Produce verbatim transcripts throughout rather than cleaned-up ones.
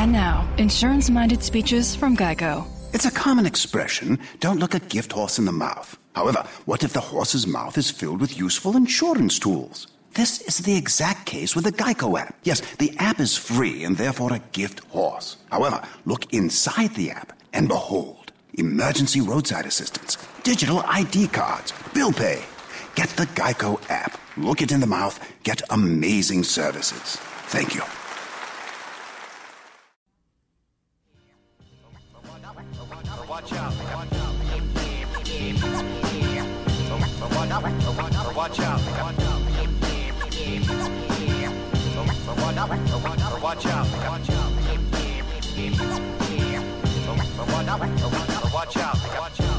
And now, insurance-minded speeches from Geico. It's a common expression, don't look a gift horse in the mouth. However, what if the horse's mouth is filled with useful insurance tools? This is the exact case with the Geico app. Yes, the app is free and therefore a gift horse. However, look inside the app and behold, emergency roadside assistance, digital I D cards, bill pay. Get the Geico app. Look it in the mouth. Get amazing services. Thank you. Watch out. Watch out. Watch out. Watch out. Watch out. Watch out.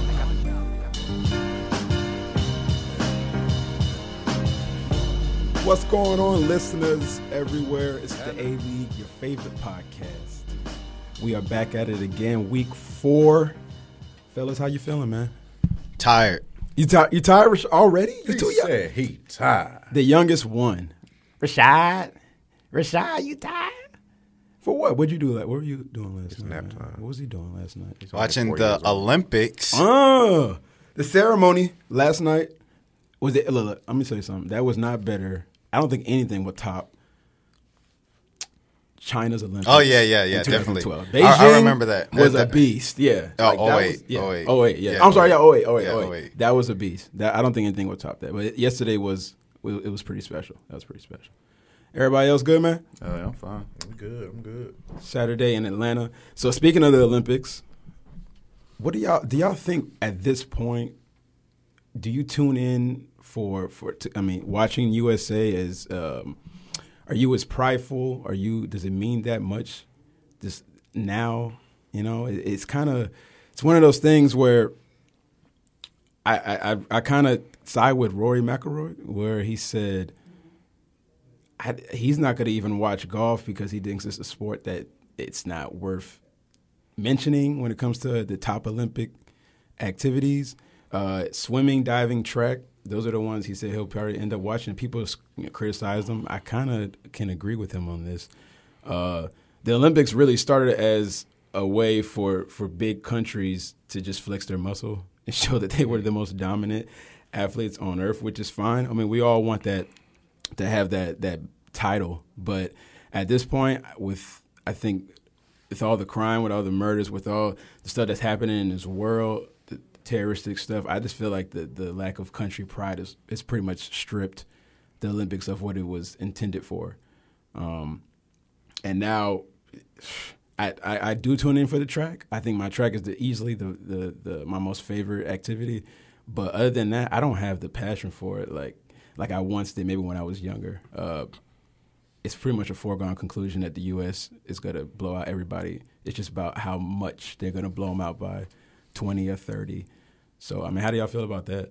What's going on, listeners everywhere? It's the A-League, your favorite podcast. We are back at it again, week four. Fellas, how you feeling, man? Tired. You, ti- you tired already? You He too young. said he tired. The youngest one. Rashad. Rashad, you tired? For what? What'd you do? Like, what were you doing last It's night? nap man? time. What was he doing last night? He's only Watching four the years old. Olympics. Oh, the ceremony last night was it? Look, look, let me tell you something. That was not better. I don't think anything would top China's Olympics. Oh, yeah, yeah, yeah, in twenty definitely. twelve. I- Beijing I remember that. was That- a beast. Yeah. Oh, Like, that oh, wait, was- yeah. oh, wait. Oh wait, yeah. Yeah, I'm sorry. Yeah. oh, Oh wait. Oh wait. yeah, oh oh, wait. wait. That was a beast. That I don't think anything would top that. But yesterday was it was pretty special. That was pretty special. Everybody else good, man? Oh, yeah, I'm fine. I'm good. I'm good. Saturday in Atlanta. So speaking of the Olympics, what do y'all do? Y'all think at this point? Do you tune in for for? I mean, watching U S A is. Um, are you as prideful? Are you? Does it mean that much? Just now, you know, it, it's kind of. It's one of those things where. I I I, I kind of side with Rory McIlroy, where he said. I, he's not going to even watch golf because he thinks it's a sport that it's not worth mentioning when it comes to the top Olympic activities. Uh, swimming, diving, track, those are the ones he said he'll probably end up watching. People you know, criticize them. I kind of can agree with him on this. Uh, the Olympics really started as a way for, for big countries to just flex their muscle and show that they were the most dominant athletes on earth, which is fine. I mean, we all want that to have that that title, but at this point, with I think with all the crime, with all the murders, with all the stuff that's happening in this world, the terroristic stuff, I just feel like the the lack of country pride is is pretty much stripped the Olympics of what it was intended for, um, and now. I, I, I do tune in for the track. I think my track is the, easily the, the, the my most favorite activity, but other than that, I don't have the passion for it like like I once did. Maybe when I was younger. Uh, it's pretty much a foregone conclusion that the U S is going to blow out everybody. It's just about how much they're going to blow them out by, twenty or thirty. So I mean, how do y'all feel about that?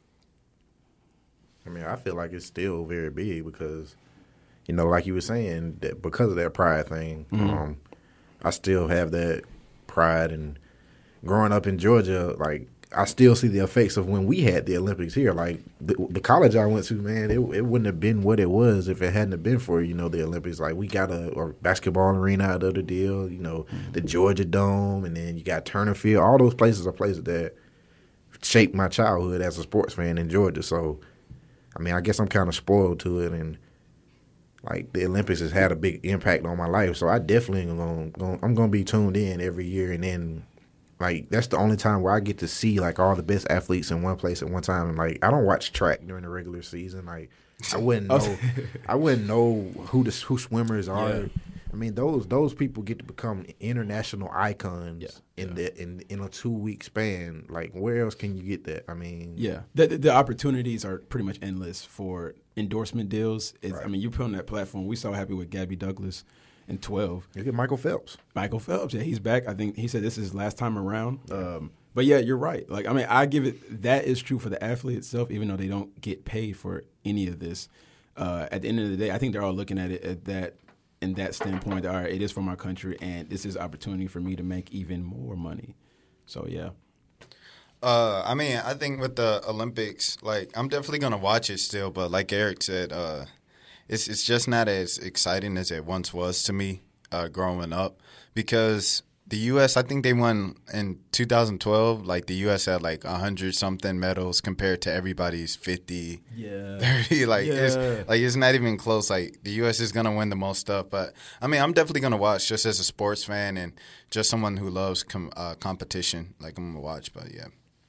I mean, I feel like it's still very big because, you know, like you were saying, that because of that pride thing, mm-hmm. um, I still have that pride. And growing up in Georgia, like, I still see the effects of when we had the Olympics here. Like, the, the college I went to, man, it, it wouldn't have been what it was if it hadn't have been for, you know, the Olympics. Like, we got a, a basketball arena out of the deal, you know, mm-hmm. the Georgia Dome, and then you got Turner Field. All those places are places that shaped my childhood as a sports fan in Georgia. So, I mean, I guess I'm kind of spoiled to it, and like the Olympics has had a big impact on my life. So I definitely am going, going I'm going to be tuned in every year, and then like that's the only time where I get to see like all the best athletes in one place at one time. And like I don't watch track during the regular season. Like I wouldn't know, I wouldn't know who the who swimmers are. Yeah. I mean, those those people get to become international icons yeah, in yeah. the in in a two week span. Like, where else can you get that? I mean, yeah, the the opportunities are pretty much endless for endorsement deals. Right. I mean, you put on that platform. We saw what happened with Gabby Douglas in twelve. You get Michael Phelps. Michael Phelps, yeah, he's back. I think he said this is his last time around. Um, but yeah, you're right. Like, I mean, I give it that is true for the athlete itself, even though they don't get paid for any of this. Uh, at the end of the day, I think they're all looking at it at that. In that standpoint, all right, it is for my country, and this is opportunity for me to make even more money. So, yeah. Uh, I mean, I think with the Olympics, like, I'm definitely going to watch it still, but like Eric said, uh, it's it's just not as exciting as it once was to me. uh, growing up because the U S, I think they won in two thousand twelve. Like the U S had like a hundred something medals compared to everybody's fifty, Yeah. thirty. Like Yeah. it's like it's not even close. Like the U S is gonna win the most stuff. But I mean, I'm definitely gonna watch just as a sports fan and just someone who loves com- uh, competition. Like I'm gonna watch. But yeah.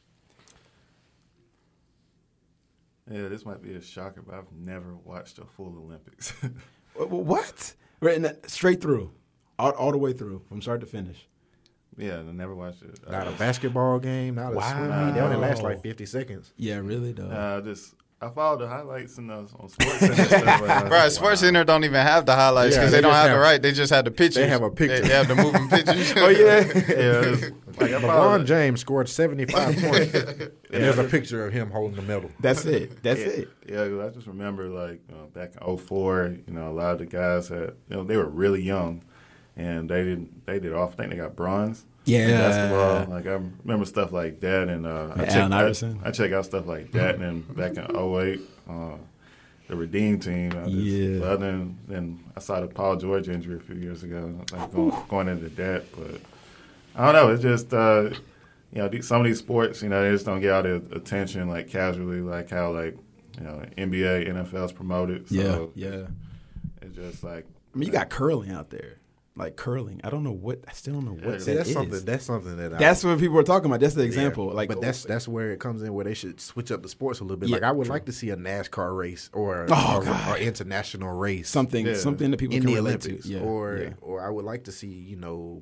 Yeah, this might be a shocker, but I've never watched a full Olympics. Wh- wh- What? Right, and that- straight through, all, all the way through, from start to finish. yeah, I never watched it. Not a Uh, basketball game, not a Wow. swimming. They only last like fifty seconds. Yeah, really though. uh, just I followed the highlights in the, on Sports Center stuff. But, uh, Bro, Sports Center don't even have the highlights Yeah, because they they, don't just have, the have- right. They just have the pictures. they have a picture. They, they have the moving pictures. Oh yeah. Yeah, it's, like I LeBron followed, James scored seventy-five points, and there's a picture of him holding the medal. That's it. That's yeah, it. Yeah, 'cause I just remember like uh, back in oh four, you know, a lot of the guys had, you know, they were really young, and they did they did off. I think they got bronze. Yeah. in basketball. Like I remember stuff like that, and uh, I Yeah, checked Allen I, Iverson. I check out stuff like that, and then back in oh eight, uh, the Redeem team. I just, Yeah. but other than, then I saw the Paul George injury a few years ago. Like going, going into that, but I don't know. It's just uh, you know, these, some of these sports, you know, they just don't get all the attention like casually, like how like you know N B A, N F L is promoted. So Yeah. Yeah. It's just like I mean, you got curling out there, like curling. I don't know what. I still don't know what Yeah, See, that that's is. something. That's something that I, That's what people are talking about. That's the yeah. example. Like, but that's that's where it comes in, where they should switch up the sports a little bit. Yeah, like I would true. like to see a NASCAR race or Oh, or, God. or international race something, Yeah. something that people in can the relate Olympics, to. Yeah. or yeah. or I would like to see, you know,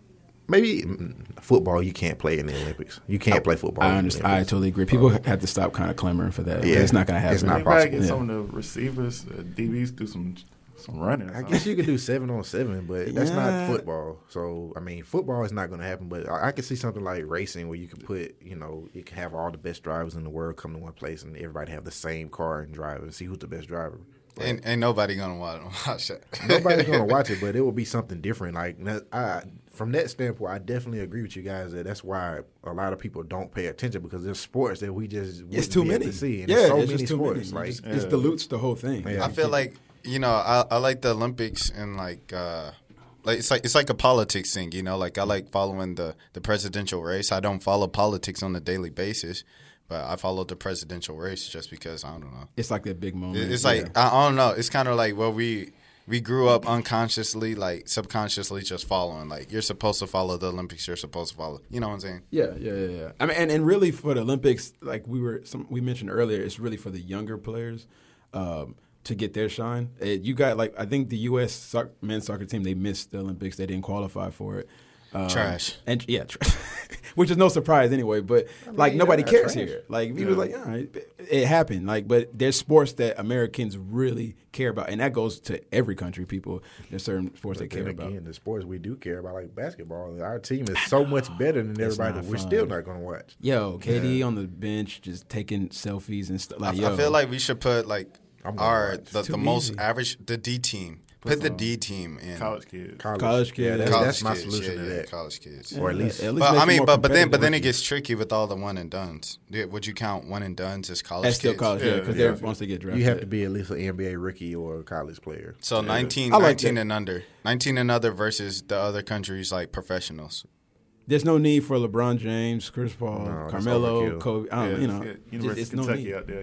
maybe mm, football. You can't play in the Olympics. You can't play football. I in the understand. I Olympics. totally agree. People have to stop kind of clamoring for that. Yeah. Yeah. It's not going to happen. It's not you probably possible. get Yeah. some of the receivers, uh, D Bs do some some running. or I something. guess you could do seven on seven, but that's Yeah. not football. So I mean, football is not going to happen. But I, I could see something like racing, where you can put, you know, you can have all the best drivers in the world come to one place, and everybody have the same car and drive, and see who's the best driver. But ain't, ain't nobody gonna watch, watch that. nobody's going to watch it, but it will be something different. Like that- I, from that standpoint, I definitely agree with you guys that that's why a lot of people don't pay attention, because there's sports that we just It's wouldn't too be able many. to see. And yeah, there's so it's many just too sports. many. Like It just, it Yeah. dilutes the whole thing. Yeah. I feel like you know I, I like the Olympics and like uh, like it's like it's like a politics thing. You know, like I like following the the presidential race. I don't follow politics on a daily basis, but I follow the presidential race just because I don't know. It's like that big moment. It- It's Yeah. like I, I don't know. It's kind of like well we. We grew up unconsciously, like subconsciously, just following. Like you're supposed to follow the Olympics. You're supposed to follow. You know what I'm saying? Yeah, yeah, yeah, yeah. I mean, and, and really for the Olympics, like we were, some, we mentioned earlier, it's really for the younger players um, to get their shine. Uh, you got like, I think the U S soc- men's soccer team, they missed the Olympics. They didn't qualify for it. Um, Trash. And yeah, tra- which is no surprise anyway. But like mean, nobody yeah, cares trash. here. Like we was like, all right, it, it happened. Like, but there's sports that Americans really care about, and that goes to every country. People, there's certain sports But they then care again, about. the sports we do care about, like basketball, our team is so much better than everybody. not We're fun. still not going to watch. Yo, K D on the bench just taking selfies and stuff. Like, I, yo, I feel like we should put like I'm gonna our watch. the, It's the too most easy. average the D team. Put the D team in college kids. College, College yeah, kids. that's, College that's my kids, solution yeah, to yeah, that. College kids. Or at least, at least But make I it mean, more but but then but competitive then it with gets tricky with all the one and dones. Yeah, would you count one and dones as college That's still kids? college, yeah, Yeah, because yeah. they're once they get drafted. you have to be at least an N B A rookie or a college player. So nineteen, I like nineteen that. and under, nineteen and under versus the other countries like professionals. There's no need for LeBron James, Chris Paul, No, that's Carmelo, overkill. Kobe. I don't, Yeah, you know, yeah, just- University it's of no Kentucky need. out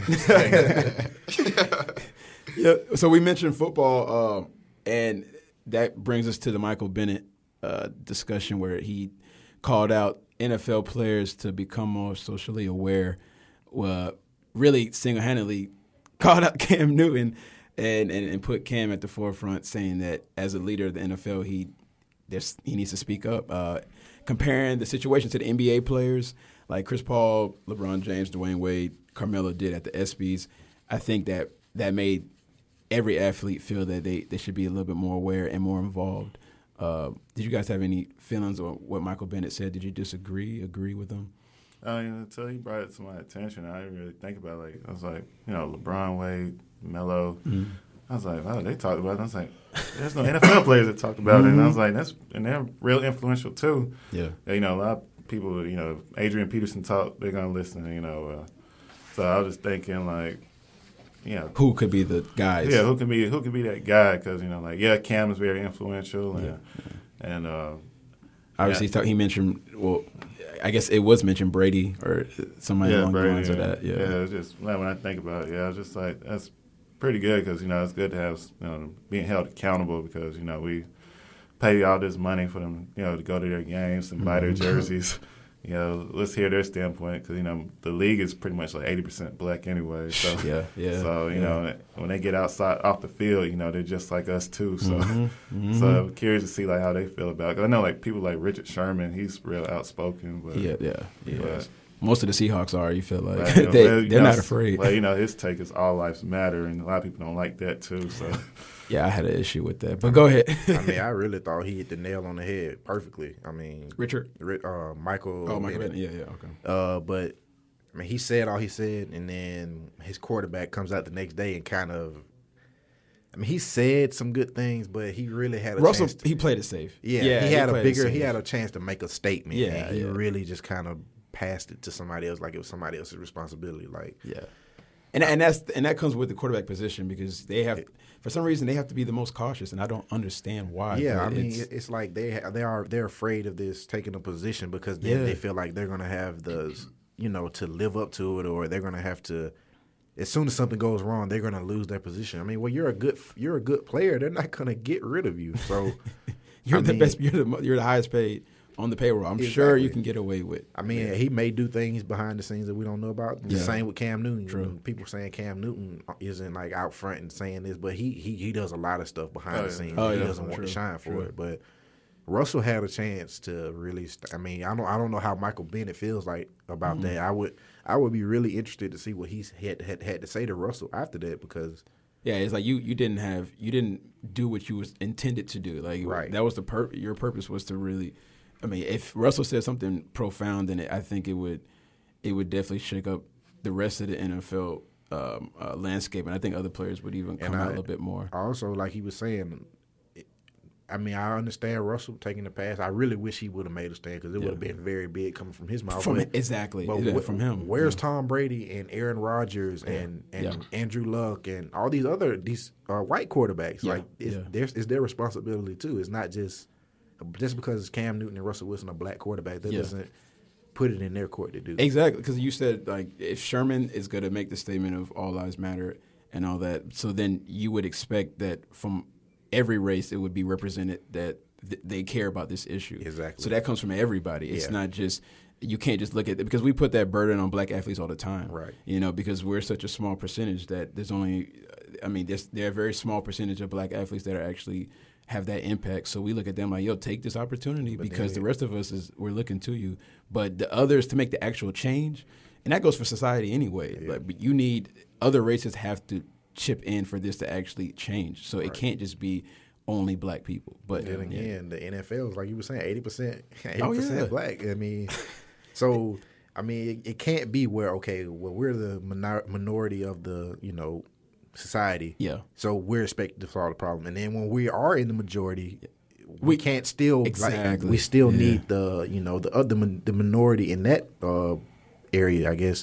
there against. Yeah. So we mentioned football, um, and that brings us to the Michael Bennett uh, discussion where he called out N F L players to become more socially aware. Well, really single-handedly called out Cam Newton and, and, and put Cam at the forefront, saying that as a leader of the N F L, he there's, he needs to speak up. Uh, comparing the situation to the N B A players like Chris Paul, LeBron James, Dwayne Wade, Carmelo did at the ESPYs, I think that that made every athlete feel that they, they should be a little bit more aware and more involved. Uh, did you guys have any feelings on what Michael Bennett said? Did you disagree, agree with him? I mean, until he brought it to my attention, I didn't really think about it. Like, I was like, you know, LeBron, Wade, Melo. Mm-hmm. I was like, oh, they talked about it. I was like, there's no N F L players that talk about it. And I was like, that's and they're real influential too. Yeah. You know, a lot of people, you know, Adrian Peterson talk, they're gonna listen. You know, uh, so I was just thinking like, you know, Who could be the guys? yeah, who can be who can be that guy? Because you know, like yeah, Cam is very influential, and Yeah. and uh, Obviously, Yeah. he, thought he mentioned. Well, I guess it was mentioned Brady or somebody yeah, along Brady, the lines yeah. of that. Yeah. yeah, it's just like, when I think about it, yeah, it's just like that's pretty good because you know it's good to have you know, being held accountable because you know we pay all this money for them, you know, to go to their games and buy their Mm-hmm. jerseys. You know, let's hear their standpoint because you know the league is pretty much like eighty percent black anyway. So Yeah, yeah, So you yeah. know when they get outside off the field, you know they're just like us too. So Mhm, mhm. so I'm curious to see like how they feel about it. 'Cause I know like people like Richard Sherman, he's real outspoken. But Yeah, yeah, yeah. But- Most of the Seahawks are. You feel like but, you know, they but, you they're know, not afraid. Well, you know his take is all lives matter, and a lot of people don't like that too. So Yeah, I had an issue with that. But go ahead. I mean, I really thought he hit the nail on the head perfectly. I mean, Richard. Ri- uh, Michael. Oh, Michael Bennett. Bennett. Yeah, yeah, okay. Uh, but I mean, he said all he said, and then his quarterback comes out the next day and kind of. I mean, he said some good things, but he really had a Russell, chance. To, he played it safe. yeah, yeah, he had a played it bigger. safe. He had a chance to make a statement. Yeah, and he yeah. really just kind of passed it to somebody else, like it was somebody else's responsibility. Like, Yeah, and and that's and that comes with the quarterback position because they have, for some reason, they have to be the most cautious, and I don't understand why. yeah, but I mean, it's- it's, like they ha- they are they're afraid of this taking a position because then Yeah. they feel like they're gonna have the you know to live up to it, or they're gonna have to. As soon as something goes wrong, they're gonna lose their position. I mean, well, you're a good you're a good player. They're not gonna get rid of you. So, you're I the mean- best. You're the mo- you're the highest paid on the payroll. I'm sure you Exactly. can get away with. I mean, he may do things behind the scenes that we don't know about. The Yeah. same with Cam Newton. True. When people saying Cam Newton isn't like out front and saying this, but he he, he does a lot of stuff behind Oh, the yeah. scenes. Oh, he yeah, doesn't want true, to shine for true. it. But Russell had a chance to really. St- I mean, I don't I don't know how Michael Bennett feels like about Mm-hmm. that. I would I would be really interested to see what he's had had, had to say to Russell after that because. Yeah, it's like you you didn't have you didn't do what you was intended to do. Like Right. that was the pur- your purpose was to really. I mean, if Russell said something profound in it, I think it would it would definitely shake up the rest of the N F L um, uh, landscape, and I think other players would even come And out I- a little bit more. Also, like he was saying, it- I mean, I understand Russell taking the pass. I really wish he would have made a stand because it Yeah. would have been very big coming from his mouth. From But- exactly But yeah, wh- from him. where's yeah. Tom Brady and Aaron Rodgers and, and Yeah. Andrew Luck and all these other these uh, white quarterbacks? Yeah. Like it's, Yeah. there's, it's their responsibility too. It's not just just because it's Cam Newton and Russell Wilson are black quarterbacks. That Yeah. doesn't put it in their court to do. Exactly, because you said like if Sherman is going to make the statement of all lives matter and all that, so then you would expect that from every race it would be represented that th- they care about this issue. Exactly. So that comes from everybody. It's Yeah. not just you can't just look at it because we put that burden on black athletes all the time. Right. You know, because we're such a small percentage that there's only, I mean, there's there are a very small percentage of black athletes that are actually have that impact. So we look at them like, yo, take this opportunity because then- the rest of us is we're looking to you. But the others to make the actual change, and that goes for society anyway. Like, but you need other races have to chip in for this to actually change. So it can't just be only black people. But Then yeah. again, the N F L is like you were saying, eighty percent, eighty Oh, yeah. percent black. I mean, so I mean, it, it can't be where okay, well, we're the minor- minority of the you know society. Yeah. So we're expected to solve the problem, and then when we are in the majority, we can't still like Exactly. we still Yeah. need the you know the other min- the minority in that uh, area, I guess,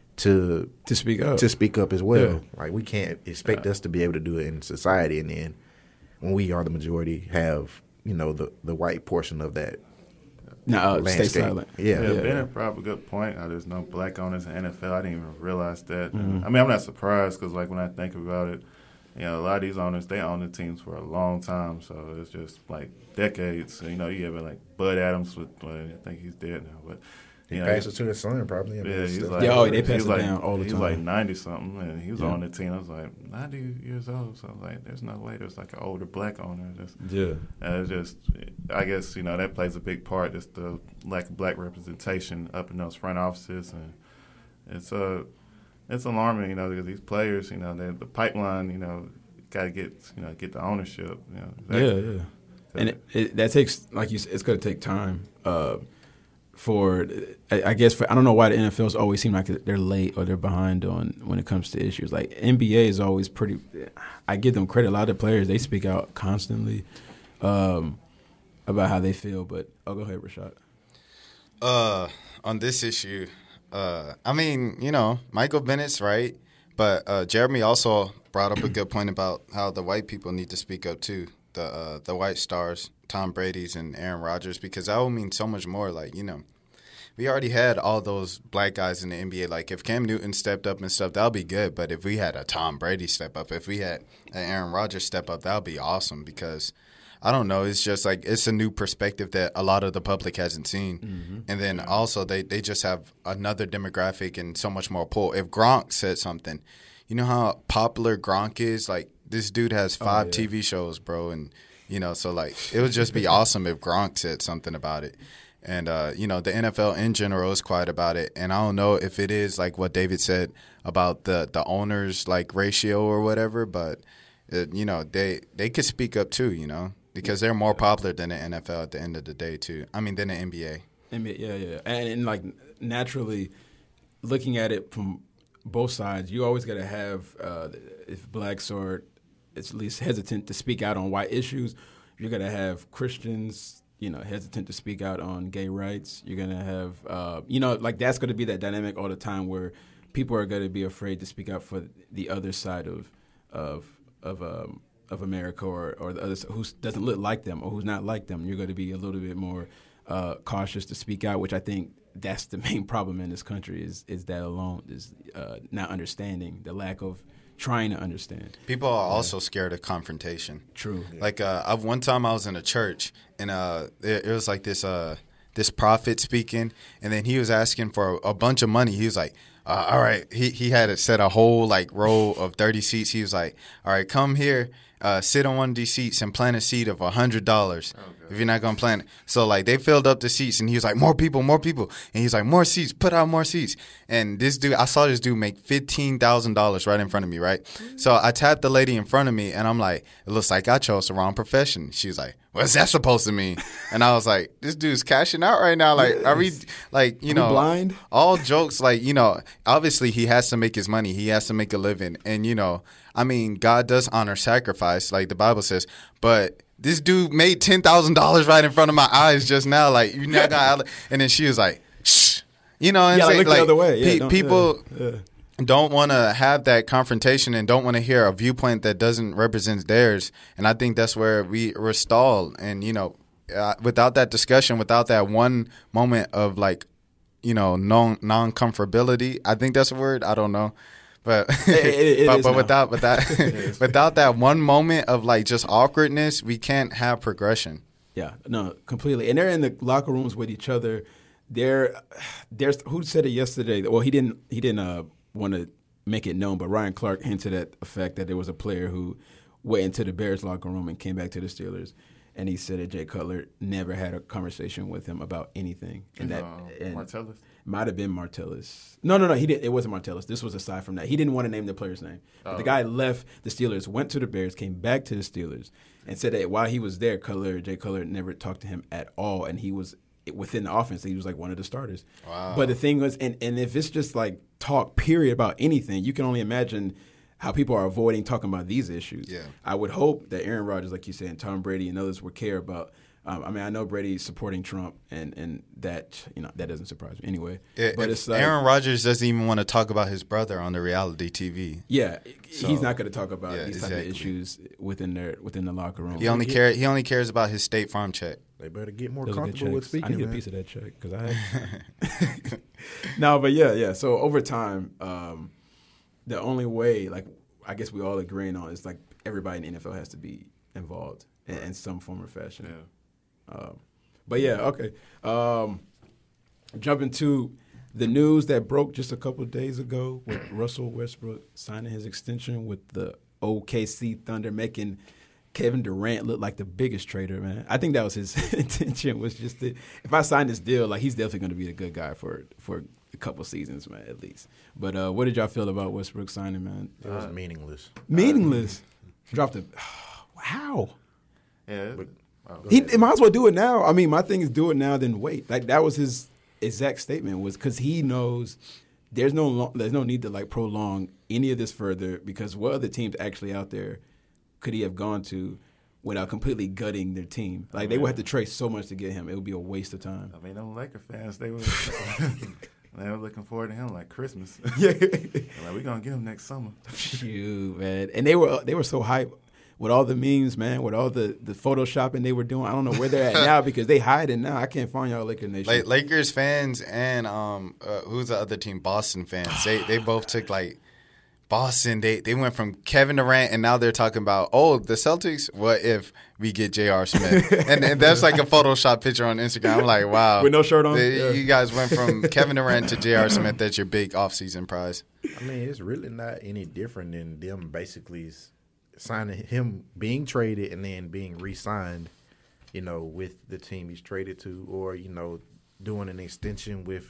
to to speak up. to speak up as well. Yeah. Like we can't expect us to be able to do it in society, and then when we are the majority, have you know the the white portion of that. no, uh, stay landscape. silent. Yeah. Yeah, Yeah. Bennett brought up a good point. How there's no black owners in N F L. I didn't even realize that. Mm-hmm. I mean, I'm not surprised because, like, when I think about it, you know, a lot of these owners they own the teams for a long time, so it's just like decades. So, you know, you have like Bud Adams with, well, I think he's dead now, but He you know, passed it to his son, probably. I mean, Yeah, it's he's stuff- like, Yeah, oh, they he's pass it like, down all the he's time. like ninety something, and he was Yeah. on the team. I was like ninety years old, so I was like, there's no way there's like an older black owner. Just, Yeah. uh, it's just, I guess you know that plays a big part. Just the lack of black representation up in those front offices, and it's uh, it's alarming, you know, because these players, you know, they, the pipeline, you know, got to get you know get the ownership. You know, Yeah, yeah. And it, it, that takes, like you said, it's going to take time uh, for, I, I guess, for, I don't know why the N F L's always seem like they're late or they're behind on when it comes to issues. Like N B A is always pretty, I give them credit. A lot of the players, they speak out constantly um, about how they feel. But, oh, go ahead, Rashad. Uh, on this issue, uh, I mean, you know, Michael Bennett's right, But uh, Jeremy also brought up a good point about how the white people need to speak up too. The uh, the white stars, Tom Brady's and Aaron Rodgers, because that would mean so much more. Like, you know, we already had all those black guys in the N B A. Like, if Cam Newton stepped up and stuff, that would be good. But if we had a Tom Brady step up, if we had an Aaron Rodgers step up, that would be awesome because – I don't know. It's just like it's a new perspective that a lot of the public hasn't seen. Mm-hmm. And then also they, they just have another demographic and so much more pull. If Gronk said something, you know how popular Gronk is? Like this dude has five oh, yeah. T V shows, bro. And, you know, so like it would just be awesome if Gronk said something about it. And, uh, you know, the N F L in general is quiet about it. And I don't know if it is like what David said about the, the owners like ratio or whatever, but, it, you know, they, they could speak up too, you know. Because they're more popular than the N F L at the end of the day, too. I mean, than the N B A. N B A, yeah, yeah. And, and like, naturally, looking at it from both sides, you always got to have, uh, if blacks are at least hesitant to speak out on white issues, you're going to have Christians, you know, hesitant to speak out on gay rights. You're going to have, uh, you know, like that's going to be that dynamic all the time where people are going to be afraid to speak out for the other side of, of, of, um, of America or, or the other who doesn't look like them or who's not like them. You're going to be a little bit more uh, cautious to speak out, which I think that's the main problem in this country is is that alone, is uh, not understanding, the lack of trying to understand. People are yeah. also scared of confrontation. True. Like uh, I've, one time I was in a church and uh, it, it was like this uh, this prophet speaking, and then he was asking for a, a bunch of money. He was like, uh, all right, he, he had it set a whole like row of thirty seats. He was like, all right, come here. Uh, sit on one of these seats and plant a seed of one hundred dollars okay. if you're not going to plant it. So, like, they filled up the seats, and he was like, more people, more people. And he's like, more seats, put out more seats. And this dude, I saw this dude make fifteen thousand dollars right in front of me, right? Mm-hmm. So I tapped the lady in front of me, and I'm like, it looks like I chose the wrong profession. She's like, what's that supposed to mean? And I was like, this dude's cashing out right now. Like, yes. are we, like, you are know, we blind? All jokes, like, you know, obviously he has to make his money. He has to make a living. And, you know, I mean, God does honor sacrifice, like the Bible says, but this dude made ten thousand dollars right in front of my eyes just now. Like, you're not gonna, and then she was like, shh. You know what I'm yeah, saying? Look like, the other way. Yeah, pe- people yeah, yeah. don't want to have that confrontation and don't want to hear a viewpoint that doesn't represent theirs. And I think that's where we, we're stalled. And, you know, uh, without that discussion, without that one moment of, like, you know, non non-comfortability, I think that's a word. I don't know. But it, it, it but, but now. without but that without that one moment of like just awkwardness, we can't have progression. Yeah, no, completely. And they're in the locker rooms with each other. They're there's who said it yesterday? Well, he didn't he didn't uh, want to make it known, but Ryan Clark hinted at the fact that there was a player who went into the Bears locker room and came back to the Steelers. And he said that Jay Cutler never had a conversation with him about anything. And that uh, and Martellus? Might have been Martellus. No, no, no. He didn't. It wasn't Martellus. This was aside from that. He didn't want to name the player's name. But oh. the guy left the Steelers, went to the Bears, came back to the Steelers, and said that while he was there, Cutler, Jay Cutler never talked to him at all. And he was within the offense. He was like one of the starters. Wow. But the thing was, and, and if it's just like talk period about anything, you can only imagine how people are avoiding talking about these issues. Yeah. I would hope that Aaron Rodgers, like you said, and Tom Brady and others would care about. Um, I mean, I know Brady's supporting Trump, and, and that you know that doesn't surprise me anyway. It, but it's like, Aaron Rodgers doesn't even want to talk about his brother on the reality T V. Yeah, so, he's not going to talk about yeah, these exactly. type of issues within their within the locker room. He only care he only cares about his State Farm check. They better get more Those comfortable with speaking. I need man. a piece of that check because I. Have no, but yeah, yeah. So over time, um, the only way, like I guess we all agreeing on, is like everybody in the N F L has to be involved in, in some form or fashion. Yeah. Um, But yeah, okay. Um, jumping to the news that broke just a couple of days ago with Russell Westbrook signing his extension with the O K C Thunder, making Kevin Durant look like the biggest traitor, man. I think that was his intention, was just to, if I sign this deal, like he's definitely going to be a good guy for for a couple seasons, man, at least. But uh, what did y'all feel about Westbrook signing, man? It was meaningless. Meaningless. Dropped a how? Yeah. But, oh, He, he might as well do it now. I mean, my thing is do it now, then wait. Like that was his exact statement, was because he knows there's no lo- there's no need to like prolong any of this further, because what other teams actually out there could he have gone to without completely gutting their team? Like they would have to trade so much to get him. It would be a waste of time. I mean, them Laker fans, they were And they were looking forward to him like Christmas. Yeah. Like, we're going to get him next summer. Shoot, man. And they were they were so hyped with all the memes, man, with all the, the photoshopping they were doing. I don't know where they're at now because they hiding now. I can't find y'all Laker Nation. Like Lakers fans and um, uh, who's the other team? Boston fans. They they both took like Boston. They they went from Kevin Durant and now they're talking about oh the Celtics. What if we get J R. Smith? and, and that's like a Photoshop picture on Instagram. I'm like, wow, with no shirt on. They, Yeah. You guys went from Kevin Durant to J R. Smith. That's your big offseason prize. I mean, it's really not any different than them basically signing him being traded and then being re-signed, you know, with the team he's traded to, or you know, doing an extension with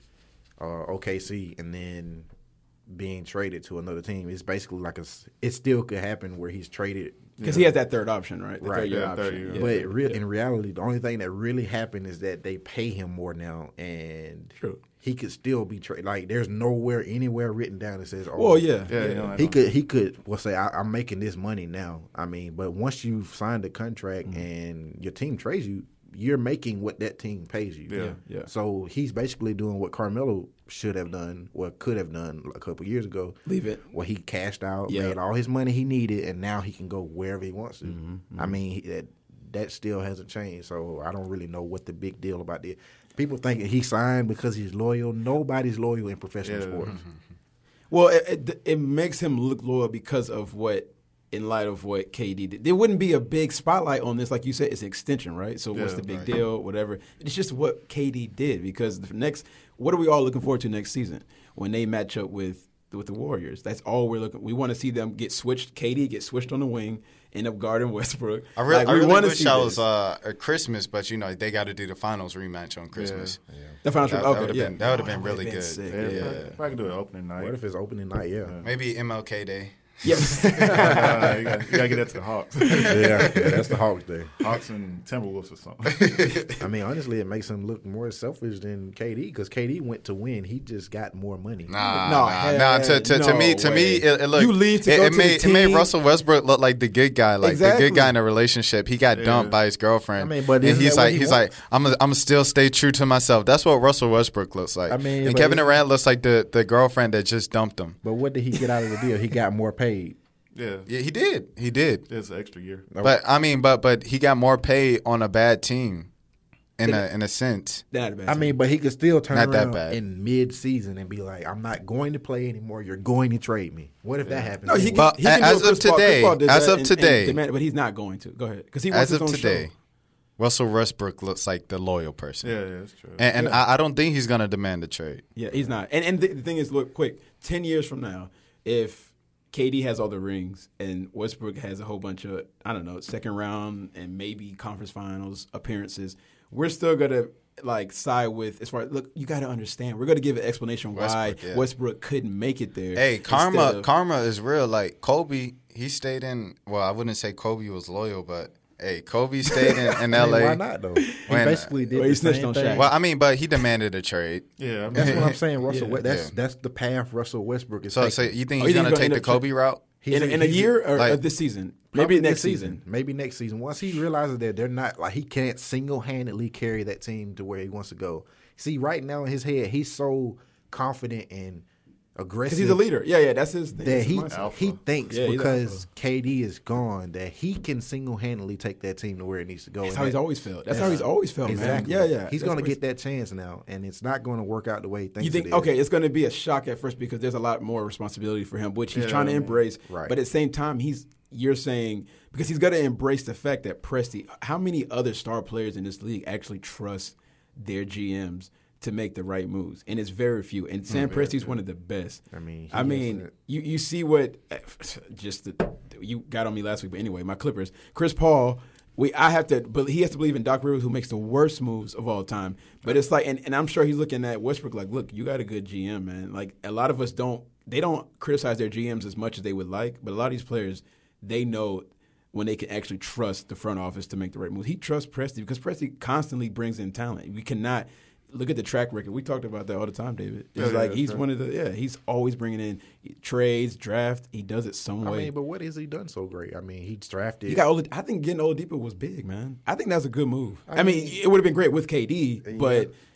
uh, O K C and then being traded to another team. It's basically like a. It still could happen where he's traded Because he has that third option, right? The Right. third year Yeah, option. third year. Yeah. But re- in reality, the only thing that really happened is that they pay him more now, and True. he could still be traded. Like, there's nowhere anywhere written down that says, "Oh, Well, yeah. Yeah, yeah. you know, I he don't- could he could well say I, I'm making this money now." I mean, but once you've signed a contract Mm-hmm. and your team trades you, you're making what that team pays you. Yeah. Yeah. So he's basically doing what Carmelo should have done, or could have done a couple years ago. Leave it. Where he cashed out, Yeah. made all his money he needed, and now he can go wherever he wants to. Mm-hmm, I mean, he, that that still hasn't changed. So I don't really know what the big deal about this. People think he signed because he's loyal. Nobody's loyal in professional Yeah. sports. Well, it, it, it makes him look loyal because of what, in light of what K D did. There wouldn't be a big spotlight on this. Like you said, it's an extension, right? So what's Yeah, the big right. deal, whatever. It's just what K D did because the next, what are we all looking forward to next season when they match up with with the Warriors? That's all we're looking. We want to see them get switched. K D get switched on the wing, end up guarding Westbrook. I, re- Like, I we really wanna wish see I this. was uh, at Christmas, but you know they got to do the finals rematch on Christmas. The final That, trip. that Okay, would have yeah. been that would have Oh, been that really would've been good. sick. Yeah, Yeah. If, I, if I could do an opening night. What if it's opening night? Yeah. Maybe M L K Day. Yes. Uh, you got to get that to the Hawks. yeah, yeah, that's the Hawks Day. Hawks and Timberwolves or something. I mean, honestly, it makes him look more selfish than K D because K D went to win. He just got more money. Nah, No, nah, hell nah. To, to, to no me, to me, way. it, it look, You leave to it, go it to made the it made team. Russell Westbrook look like the good guy, like Exactly. the good guy in a relationship. He got dumped Yeah. by his girlfriend. I mean, but and isn't he's that what like, he he's wants? like, I'm, a, I'm still stay true to myself. That's what Russell Westbrook looks like. I mean, and but Kevin isn't- Durant looks like the the girlfriend that just dumped him. But what did he get out of the deal? He got more paid. Yeah. Yeah, he did, he did. It's an extra year. But I mean, but but he got more pay on a bad team, in a in a sense. Not a bad I team. mean, but he could still turn Not that around bad. in mid-season and be like, "I'm not going to play anymore. You're going to trade me." What if that happens? No, he, But he can do as what of Chris Paul- Chris today- Paul did as that of and- today- and demanded- but he's not going to. Go ahead, because he wants As his of own today, show. Russell Westbrook looks like the loyal person. Yeah, yeah, that's true. And, and I, I don't think he's gonna demand a trade. Yeah, he's not. And and the, the thing is, look, quick. Ten years from now, if K D has all the rings and Westbrook has a whole bunch of, I don't know, second round and maybe conference finals appearances, we're still gonna like side with as far. Look, you got to understand. We're gonna give an explanation why Westbrook, yeah. Westbrook couldn't make it there. Hey, karma, instead of- karma is real. Like Kobe, he stayed in. Well, I wouldn't say Kobe was loyal, but hey, Kobe stayed in, in I L mean, A. why not though? He When- basically did Well, he the snitched same on thing. Shaq. Well, I mean, but he demanded a trade. yeah, I mean, That's what I'm saying. Russell, Yeah. that's Yeah. that's the path Russell Westbrook is So, taking. so you think Oh, he's you think gonna he's take gonna the end up Kobe route? He's in, a- in a he's- year or, like- or this season, Probably maybe next this season. Maybe next season. Once he realizes that they're not like he can't single handedly carry that team to where he wants to go. See, right now in his head, he's so confident and aggressive Because he's a leader. Yeah, yeah, that's his thing. that That's he his mindset. Alpha. he thinks Yeah, he's because alpha. K D is gone that he can single handedly take that team to where it needs to go. That's And how he's that- always felt. That's how he's always felt, Exactly. man. Yeah, yeah. He's That's going to what get that chance now, and it's not going to work out the way he thinks You think it is. okay? It's going to be a shock at first because there's a lot more responsibility for him, which he's Yeah, trying to man. embrace. Right. But at the same time, he's you're saying because he's got to embrace the fact that Presti. How many other star players in this league actually trust their G Ms to make the right moves? And it's very few. And Sam Presti's one of the best. I mean, he I mean, is- you you see what just the, you got on me last week, but anyway, my Clippers, Chris Paul. We, I have to, but he has to believe in Doc Rivers, who makes the worst moves of all time. But it's like, and, and I'm sure he's looking at Westbrook like, look, you got a good G M, man. Like a lot of us don't, they don't criticize their G Ms as much as they would like. But a lot of these players, they know when they can actually trust the front office to make the right moves. He trusts Presti because Presti constantly brings in talent. We cannot look at the track record. We talked about that all the time, David. It's Yeah, yeah, like that's he's right. one of the, yeah, he's always bringing in trades, draft. He does it some I way. mean, but what has he done so great? I mean, he's drafted. You got Olad- I think getting Oladipo was big, man. I think that's a good move. I mean, it would have been great with K D, but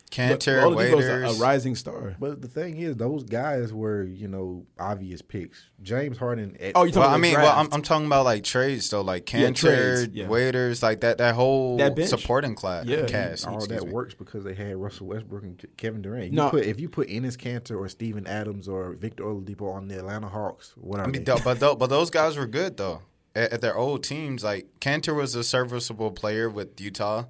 Cantor, Oladipo's a, Waiters. a rising star. But the thing is, those guys were, you know, obvious picks. James Harden. At, Oh, you talking Well, about I mean, the well, draft. I'm, I'm talking about like trades though, like Yeah, Cantor, trades, yeah. Waiters, like that that whole That bench. supporting class, Yeah. cast. all excuse that me. works because they had Russell Westbrook and Ke- Kevin Durant. You No. put, if you put Enes Kanter or Steven Adams or Victor Oladipo on the Atlanta Hawks, what are I mean, they? though, but though, but those guys were good though at, at their old teams. Like Cantor was a serviceable player with Utah.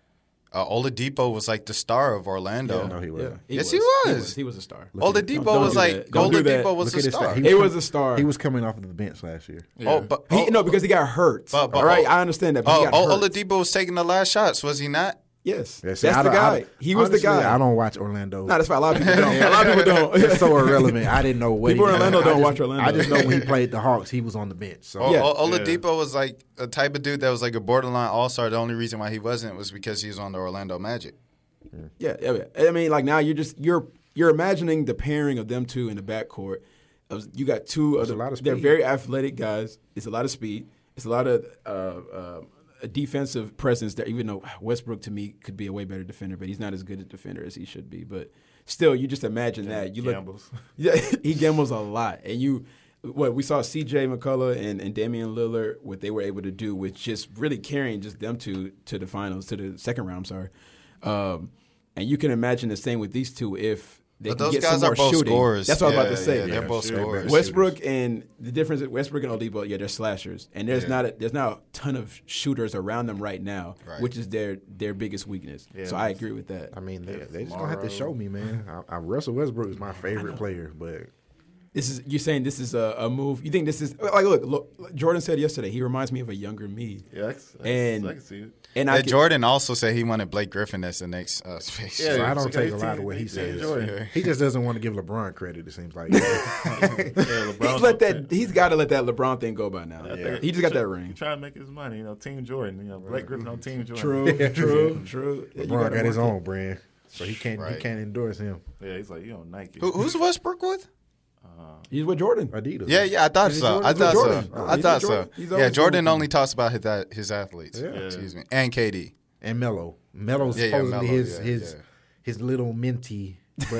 Uh, Oladipo was like the star of Orlando. no, he Yeah, wasn't. Yes, he was. He was a star. Oladipo Don't was do like that. Don't do that. Oladipo was Look a at his star. stat. He com- was a star. He was coming off of the bench last year. Oh, but He, oh, no, because he got hurt. But- but- all right, oh, I understand that. But oh, he got oh, hurt. Oladipo was taking the last shots, was he not? Yes, Yeah, see, that's I the don't- I guy. don't- He was honestly, the guy. I don't watch Orlando. No, that's why a lot of people don't. A lot of people don't. It's so irrelevant. I didn't know what People he in Orlando I don't just- watch Orlando. I just know when he played the Hawks, he was on the bench. So O- Yeah. O- Oladipo was like a type of dude that was like a borderline all star. The only reason why he wasn't was because he was on the Orlando Magic. Yeah, yeah, yeah. I mean, like now you're just you're you're imagining the pairing of them two in the backcourt. Of- You got two of There's the, a lot of they're speed. very athletic guys. It's a lot of speed. It's a lot of uh, uh, a defensive presence. That even though Westbrook to me could be a way better defender, but he's not as good a defender as he should be. But still, you just imagine that you Gambles. look. Yeah, he gambles a lot, and you. What we saw C J McCullough and, and Damian Lillard, what they were able to do with just really carrying just them two to the finals, to the second round. I'm sorry. Um, And you can imagine the same with these two if they But can those get guys some more are both shooting. scorers. That's what I was about Yeah, to say. yeah, they're both sure. scorers. Westbrook and the difference is Westbrook and Oladipo, yeah, they're slashers, and there's Yeah. not a, there's not a ton of shooters around them right now, Right. which is their their biggest weakness. Yeah, so I agree with that. I mean, they, Yeah, they just gonna have to tomorrow. show me, man. I, I, Russell Westbrook is my favorite player, but This is you're saying this is a, a move. You think this is like look, look? Jordan said yesterday he reminds me of a younger me, Yeah, I, can- I, and I can see it. and I Yeah, could- Jordan also said he wanted Blake Griffin as the next uh, space. Yeah, so I it's don't like take a eighteen, lot of what he eighteen says. Jordan. He just doesn't want to give LeBron credit. It seems like. Yeah, he's LeBron's let up that there. he's got to let that LeBron thing go by now. Yeah. He just got that He ring. trying to make his money, you know. Team Jordan, you know. Blake Griffin on Team Jordan. True, true, true. Yeah, you LeBron gotta got his work it. own brand, so he can't he Right. can't endorse him. Yeah, he's like, you on Nike. Who, who's Westbrook with? He's with Jordan. Adidas. Yeah, yeah, I thought Is he so. Jordan? I He's with thought Jordan. so. Oh, I he's thought with so. Jordan. He's Yeah, always Jordan been with only talks about his a- his athletes. Yeah. Excuse me, and K D. And Melo. Melo's Yeah, yeah, supposedly Melo, his yeah, his yeah. his little minty.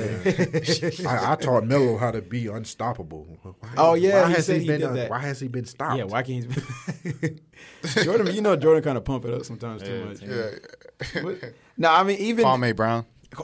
But I, I taught Melo how to be unstoppable. Why, Oh, yeah, why he has said he he been? did uh, that. Why has he been stopped? Yeah, why can't he? Jordan, you know, Jordan kind of pump it up sometimes too Yeah, much. Tim. But- no, I mean even Kwame Brown.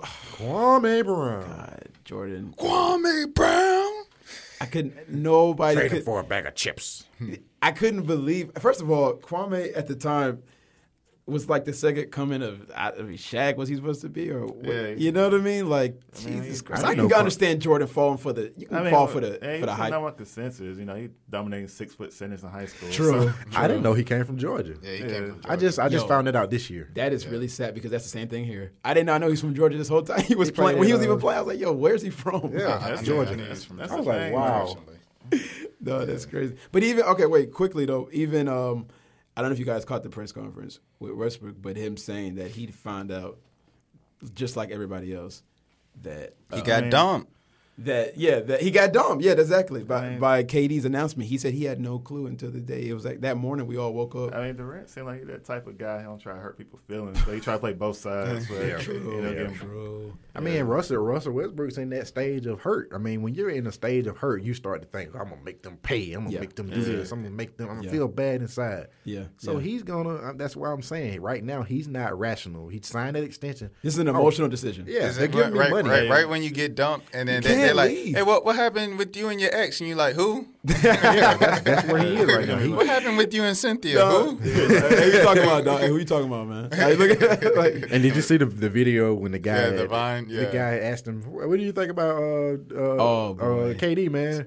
Kwame Brown. God, Jordan. Kwame Brown. I couldn't. Nobody Trade him could. for a bag of chips. I couldn't believe. First of all, Kwame at the time was like the second coming of I mean, Shaq. Was he supposed to be, or what- Yeah, you know what I mean? Like mean, Jesus he- Christ, I I, didn't can know Kwa- understand Jordan falling for the. You can I mean, fall for the yeah, for the he's hype. not what the sense is. You know, he dominating six foot centers in high school. True. So, I didn't know he came from Georgia. Yeah, he Yeah. came from Georgia. I just I just Yo. found it out this year. That is really sad because that's the same thing here. I did not know he was from Georgia this whole time. He was He playing played when he was in, even uh, playing. I was like, "Yo, where's he from?" Yeah, that's Georgia. That's, that's, that's I was the like, thing, wow. Unfortunately. No, that's crazy. But even okay, wait, quickly though. Even um, I don't know if you guys caught the press conference with Westbrook, but him saying that he found out, just like everybody else, that uh, He got mean- dumped. that yeah, that he got dumped. Yeah, exactly. By I mean- by K D's announcement, he said he had no clue until the day it was like that morning we all woke up. I mean, Durant seemed like he that type of guy. He don't try to hurt people's feelings, but he try to play both sides. But, Yeah. you know, Yeah, give him- True. I mean, Russell Russell Westbrook's in that stage of hurt. I mean, when you're in a stage of hurt, you start to think, I'm gonna make them pay. I'm gonna Yeah. make them do Yeah. this. I'm gonna make them. I'm gonna Yeah. feel bad inside. Yeah. So yeah. he's gonna. uh, That's why I'm saying right now he's not rational. He signed that extension. This is an emotional decision. Yeah, Is they're it giving right, me money. right, right when you get dumped, and then You they, they're can't like, leave. "Hey, what what happened with you and your ex?" And you're like, "Who? yeah, that's, that's where he is right now. He, What happened with you and Cynthia? No. Who?" hey, who you talking about, dog? Hey, who you talking about, man? Like, look at like, and did you see the the video when the guy Yeah, the Vine, the yeah. guy asked him, "What do you think about uh, uh, Oh, boy. uh, K D, man?"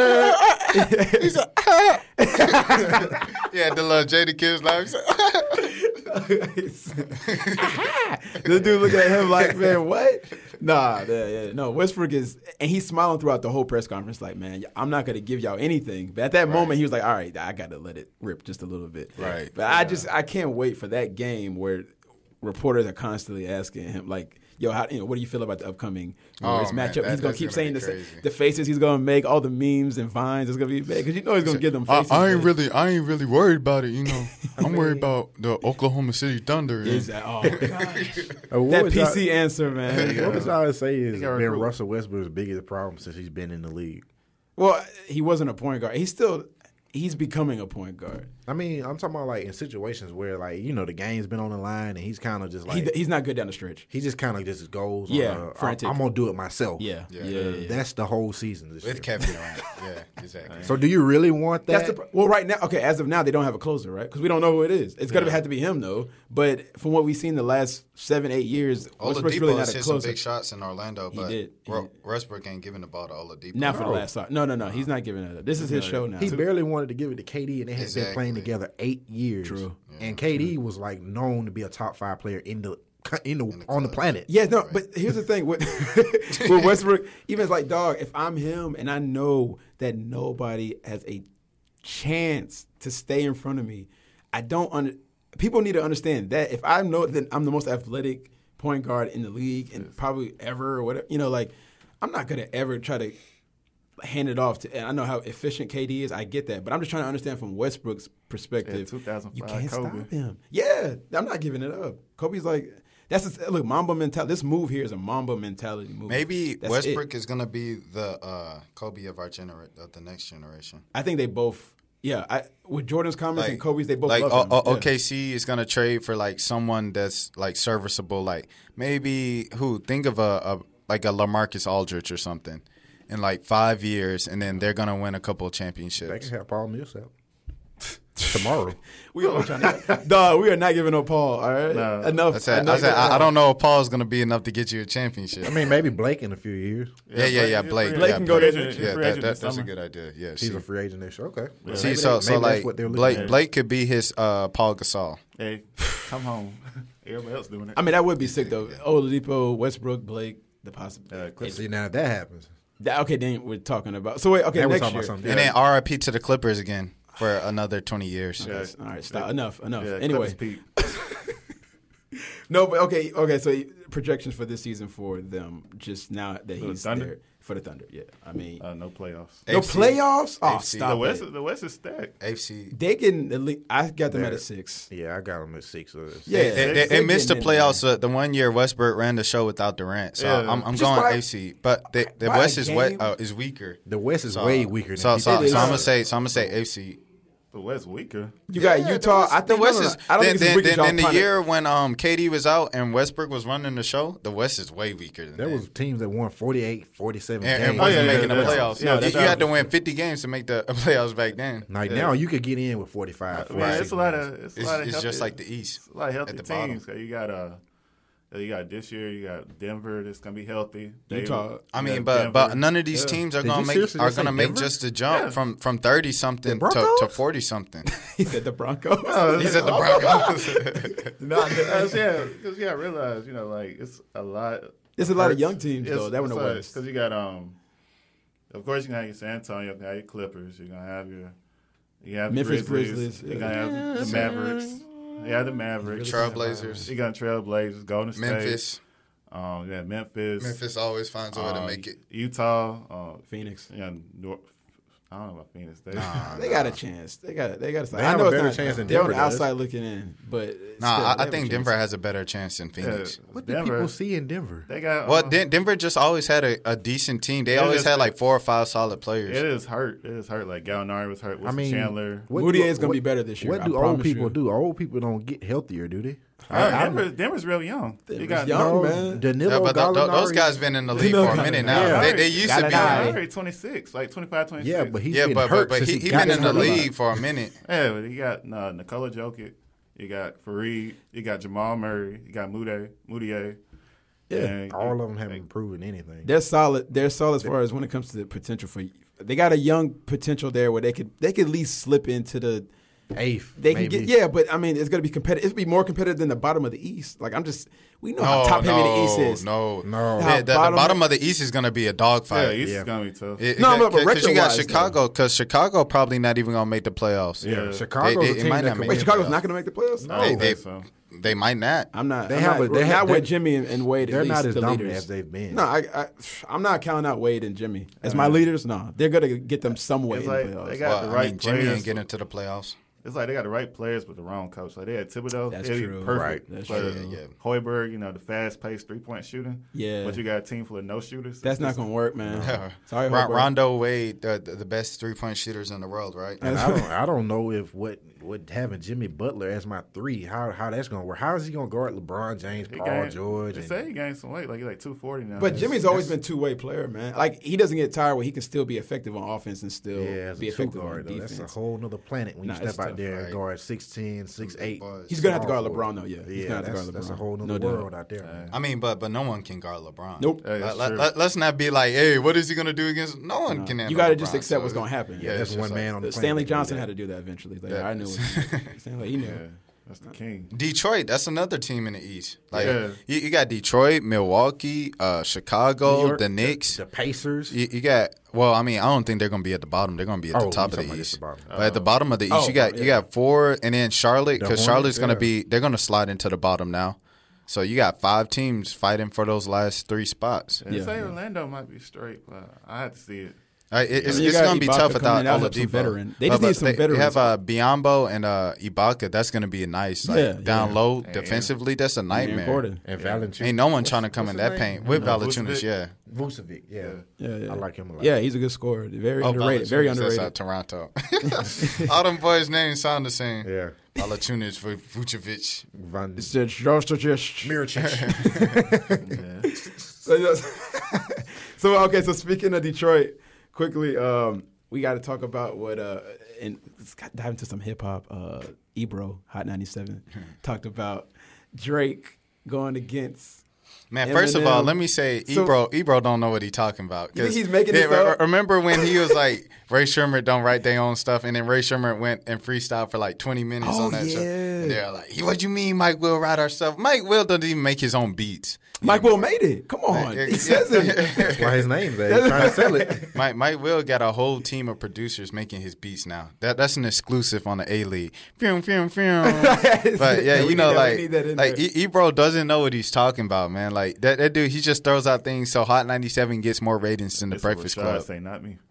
He's like, yeah, the little Jada Kids laugh. He's like, this dude look at him like, man, what? Nah, yeah, yeah. No, Westbrook is, and he's smiling throughout the whole press conference like, man, I'm not going to give y'all anything. But at that moment, he was like, all right, I got to let it rip just a little bit. Right. But I just, I can't wait for that game where reporters are constantly asking him, like, yo, how, you know, what do you feel about the upcoming Warriors Oh, man, matchup? that- he's gonna that's keep gonna saying be the, crazy. the faces he's gonna make, all the memes and vines is gonna be made because you know he's gonna give them I, faces. I ain't man. really, I ain't really worried about it. You know, I'm worried about the Oklahoma City Thunder. Is that, oh gosh, Uh, what that would P y'all- C answer, man. What would y'all say is got been recruit. Russell Westbrook's biggest problem since he's been in the league? Well, he wasn't a point guard. He's still he's becoming a point guard. I mean, I'm talking about like in situations where like you know the game's been on the line and he's kind of just like he, he's not good down the stretch. he just kind of just goes. Yeah, on a, I, frantic. I'm gonna do it myself. Yeah, Yeah. yeah, yeah. yeah. That's the whole season this with year. Kevin Durant. Yeah, exactly. So do you really want that? That's the pro- well, right now. Okay, as of now, they don't have a closer, right? Because we don't know who it is. It's gonna have to be him, though. But from what we've seen the last seven, eight years, Westbrook's Oladipo really has not a hit some closer. big shots in Orlando, but did. He Ro- did. Westbrook ain't giving the ball to Oladipo. Not for the No. last shot. No, no, no. He's not giving it up. This is his show now. He barely wanted to give it to K D, and they had been Exactly. playing together eight years. True. And K D was like known to be a top five player in the in the, on the planet. Yeah, no, but here's the thing with, with Westbrook. Even it's like, dog, if I'm him and I know that nobody has a chance to stay in front of me, I don't. Under, people need to understand that if I know that I'm the most athletic point guard in the league and probably ever or whatever, you know, like I'm not gonna ever try to hand it off to. And I know how efficient K D is. I get that, but I'm just trying to understand from Westbrook's perspective. Yeah, two thousand you five can't Kobe. stop him. Yeah, I'm not giving it up. Kobe's like. That's a, look, Mamba mentality. This move here is a Mamba mentality move. Maybe That's Westbrook it. is gonna be the uh, Kobe of our genera- of the next generation. I think they both. Yeah, I, with Jordan's comments and Kobe's, they both like love o- him. o- Yeah. O K C is gonna trade for like someone that's like serviceable. Like maybe who? Think of a, a like a LaMarcus Aldridge or something in like five years, and then they're gonna win a couple of They championships. can have Paul Millsap tomorrow. We are trying to, dog. We are not giving up Paul. All right, No. enough. I said, I, enough said I, I don't know if Paul's gonna be enough to get you a championship. I mean, maybe Blake in a few years. yeah, yeah, yeah. Blake, Blake yeah, can go Blake. there. He's a Yeah, free that, agent that, this that's a summer. good idea. Yeah, He's see, a free agent next year. Okay. Yeah. see, Maybe so they- so maybe like that's what they're looking Blake, at. Blake could be his uh, Paul Gasol. Hey, come home. Everybody else doing it. I mean, that would be sick though. Oladipo, Westbrook, Blake, the possibility. Uh, Clippers. See, now if that happens, okay, then we're talking about. So wait, okay, now we're next talking year. about something. And then R I P to the Clippers again for another twenty years. Yeah. All right, stop. Enough, enough. Yeah, anyway, Clippers peak. no, but okay, okay. So projections for this season for them, just now that the he's Thunder? there for the Thunder. Yeah, I mean, Uh, no playoffs. no A F C. playoffs. Oh, A F C. stop The West, it. is, the West is stacked. A F C. They getting at least, I got them at a They're- six. yeah, I got them at six. Or six. Yeah, They, they, they're they missed the getting in playoffs uh, the one year Westbrook ran the show without Durant. So Yeah. I'm, I'm Just going by- A F C, but the, the by a West is way, game? uh, is weaker. The West is So, way weaker. Than So so, people. It is. so I'm gonna say so I'm gonna say A F C. The West weaker. You got Yeah, Utah. The West, I think the West no, no, is. no. I don't then, think it's as weak then, as y'all then the pun it. year when um K D was out and Westbrook was running the show, the West is way weaker than There that. was teams that won forty-eight, forty-seven and, games. and wasn't Oh, yeah, making yeah, the yeah. playoffs. Yeah, you, that's you had to obvious. win fifty games to make the playoffs back then. Like now, you could get in with forty-five. I mean, it's a lot of. It's, It's, a lot of it's healthy, just like the East. It's a lot of healthy at the bottom. teams. 'Cause You got uh, you got this year. You got Denver. That's gonna be healthy. Utah. David, I you mean, got but Denver. but none of these Yeah. teams are Did gonna you make seriously are just say gonna make Denver? just the jump Yeah. from from thirty something The to, to Broncos? forty something. He said the Broncos. Oh, He said the Broncos. no, Because yeah, because you got to realize, you know, like it's a lot. There's a lot of young teams though. That were in the West. Because you got um, of course you're gonna have your San Antonio, you're gonna have your Clippers, you're gonna have your, you have Memphis Grizzlies, Grizzlies, you're yeah. gonna have the Mavericks, you have the Mavericks, Trailblazers, you got Trailblazers, Golden State, Memphis. um, you got Memphis, Memphis always finds a way to um, make it. Utah, uh, Phoenix. you got North, I don't know about Phoenix. They, They got a chance. They got. They got. They I have know a it's better not, chance than they're on Denver the does. outside looking in, but Nah, still, I, they I have a think chance. Denver has a better chance than yeah, Phoenix. What do Denver, people see in Denver? They got Well, uh, Den- Denver just always had a, a decent team. They Yeah, always just- had like four or five solid players. It is hurt. It is hurt. Like Gallinari was hurt. I Wilson meuld Chandler. what- Moutier what- is gonna what- be better this year, What I do old promise people you. do? Old people don't get healthier, do they? Uh, Denver, Denver's real young. You Denver's got young. No, man. Danilo Yeah, but th- th- Gallinari- those guys been in the league Danilo for a minute now. Gallinari. They, they used to be. Gallinari. Gallinari, twenty-six, like twenty-five, twenty-six. Yeah, but he's Yeah, been but hurt but, but since he, he, he got been in the hurt. league for a minute. Yeah, but you got uh, Nikola Jokic, you got Fareed, you got Jamal Murray, you got Moutier, Moutier. Yeah. and All of them haven't proven anything. They're solid. They're solid as far as when it comes to the potential for. They got a young potential there where they could they could at least slip into the. Eighth, They maybe. can get yeah, but I mean it's gonna be competitive. It's gonna be more competitive than the bottom of the East. Like I'm just we know how No, top heavy no, the East is. no, No. Yeah, How the, the bottom- bottom of the East is going to be a Yeah, dogfight. East Yeah. is gonna be tough. It- No, it- but- but because you got record-wise, Chicago, because Chicago probably not even going to make the playoffs. Yeah, Yeah. Chicago's They- they- a it team might that not could make Wait, it. win. Chicago's not gonna make the playoffs? I don't They- think they- so. they might not. I'm not. They I'm have not, a- they not have- with they're- Jimmy and, and Wade. At they're least not as the dominant leaders. as they've been. No, I, I, I'm not counting out Wade and Jimmy as my leaders. No, they're gonna get them some way It's in like the playoffs. they got Well, the I right mean, Jimmy players. ain't getting into the playoffs. It's like they got the right players, but the wrong coach. Like they had Thibodeau, That's he'd be true. perfect. Right. That's But true. Yeah, yeah. Hoiberg, you know, the fast-paced three-point shooting. Yeah. But you got a team full of no shooters. That's not It's- gonna work, man. Sorry, Ron- Hoiberg. Rondo Wade, the, the the best three point shooters in the world, right? And I don't, I don't know if what, what having Jimmy Butler as my three, how how that's gonna work. How is he gonna guard LeBron James, He Paul gained- George? They and- say he gained some weight, like he's like two forty now. But That's- Jimmy's always that's- been two way player, man. Like he doesn't get tired where he can still be effective on offense and still yeah, as be a two effective guard, on though, defense. that's a whole nother planet when Nah, you it's step out tough, there right? and guard six ten, six eight. He's gonna have to guard small LeBron forward. though. Yeah, yeah, he's gonna have to that's, guard LeBron. that's a whole no nother doubt. world out there. man. I mean, but but no one can guard LeBron. Nope. Yeah, that's Let, true. let, us not be like, hey, what is he gonna do against? No one can. You handle got to LeBron, just accept so what's gonna happen. Yeah, it's that's just one like- man on the Uh, planet Stanley that can do Johnson that. had to do that eventually. Like, Yeah. I knew. It. Stanley, he knew. Yeah, that's the king. Detroit, that's another team in the East. Like Yeah. you, you got Detroit, Milwaukee, uh, Chicago, New York, the Knicks. the Pacers. You, you got well, I mean, I don't think they're going to be at the bottom. They're going to be at Oh, the top you of the talking about East. just the bottom. But at the bottom of the East, Oh, you got you yeah. got four, and then Charlotte The because Hornets, Charlotte's going to yeah. be they're going to slide into the bottom now. So you got five teams fighting for those last three spots. They Yeah. say Orlando might be straight, but I had to see it. Uh, it- it's You it's got going to be Ibaka tough coming without in. That was some Oladipo. veteran. They But- just need but some they, veterans. They have uh, Biombo and uh, Ibaka. That's going to be a nice like, Yeah, down yeah. low Yeah. defensively. That's a Aaron nightmare. Gordon. And Valanciunas. Ain't no one trying to come in what's that his paint name? with No, Valanciunas. Vucevic. Yeah. Vucevic. Yeah. Yeah, yeah. I like him a lot. Yeah, he's a good scorer. Very Oh, underrated. Very Valanciunas, underrated. That's uh, Toronto. All them boys' names sound the same. Yeah. Valanciunas, Vu- Vucevic. Van It's just just just Miricic. So, yes. so okay. So speaking of Detroit, quickly, um, we got to talk about what uh, and let's dive into some hip hop. Uh, Ebro Hot ninety-seven talked about Drake going against. Man, first of all, Eminem. let me say, So- Ebro, Ebro don't know what he's talking about. You think 'Cause- he's making yeah, this re- up? Remember when he was like, Ray Sherman don't write their own stuff, and then Ray Sherman went and freestyled for like twenty minutes Oh, on that show. yeah. And they're like, what you mean Mike Will write our stuff? Mike Will doesn't even make his own beats. Mike Will made it. Come on, Yeah, he yeah. says it. That's why his name's there. He's trying to sell it. Mike, Mike Will got a whole team of producers making his beats now. That that's an exclusive on the A League. Fium, fium, fium. But yeah, We you know, need that- we like, need that in like there. E- Ebro doesn't know what he's talking about, man. Like that, that dude, he just throws out things. So Hot ninety-seven gets more ratings than the That's what Breakfast Rashad Club. say, not me.